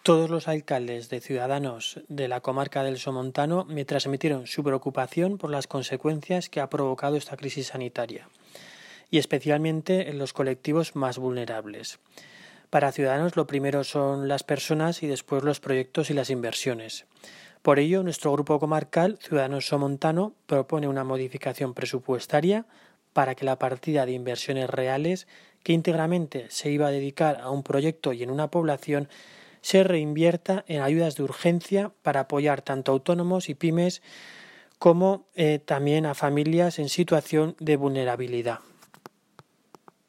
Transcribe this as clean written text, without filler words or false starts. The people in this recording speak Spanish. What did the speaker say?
Todos los alcaldes de Ciudadanos de la comarca del Somontano me transmitieron su preocupación por las consecuencias que ha provocado esta crisis sanitaria, y especialmente en los colectivos más vulnerables. Para Ciudadanos lo primero son las personas y después los proyectos y las inversiones. Por ello, nuestro grupo comarcal, Ciudadanos Somontano, propone una modificación presupuestaria para que la partida de inversiones reales, que íntegramente se iba a dedicar a un proyecto y en una población, se reinvierta en ayudas de urgencia para apoyar tanto a autónomos y pymes como también a familias en situación de vulnerabilidad.